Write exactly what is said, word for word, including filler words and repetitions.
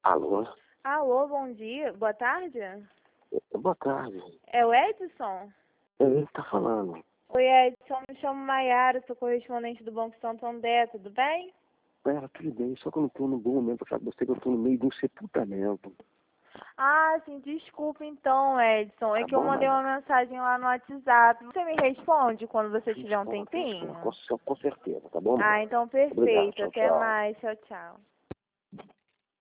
Alô? Alô, bom dia. Boa tarde. Boa tarde. É o Edson? É ele que tá falando. Oi, Edson. Me chamo Maiara, sou correspondente do Banco Santo André, tudo bem? Pera, tudo bem, só que eu não tô no bom momento, pra você que eu tô no meio de um sepultamento. Ah, sim, desculpa então, Edson. É Tá que eu bom, mandei uma Maiara? mensagem lá no WhatsApp. Você me responde quando você tiver um Responda, tempinho? responda, com, com certeza, tá bom, Ah, Maiara? então Obrigado, perfeito. tchau, Até tchau. mais. Tchau, tchau.